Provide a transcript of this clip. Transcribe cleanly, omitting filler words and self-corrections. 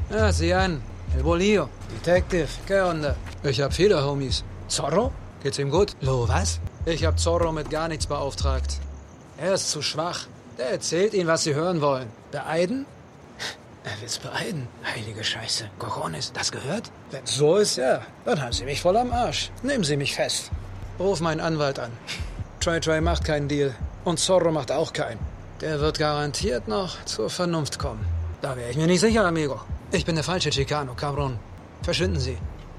Ah, sieh an. El Bolillo. Detective. ¿Qué onda? Ich hab viele Homies. Zorro? Geht's ihm gut? Lo, was? Ich hab Zorro mit gar nichts beauftragt. Er ist zu schwach. Der erzählt ihnen, was sie hören wollen. Beeiden? Er will's beeiden. Heilige Scheiße. Cojones, das gehört? Wenn so ist, ja. Dann haben sie mich voll am Arsch. Nehmen sie mich fest. Ruf meinen Anwalt an. Trey macht keinen Deal. Und Zorro macht auch keinen. Der wird garantiert noch zur Vernunft kommen. Da wäre ich mir nicht sicher, amigo. Ich bin der falsche Chicano, Cabron. Verschwinden Sie.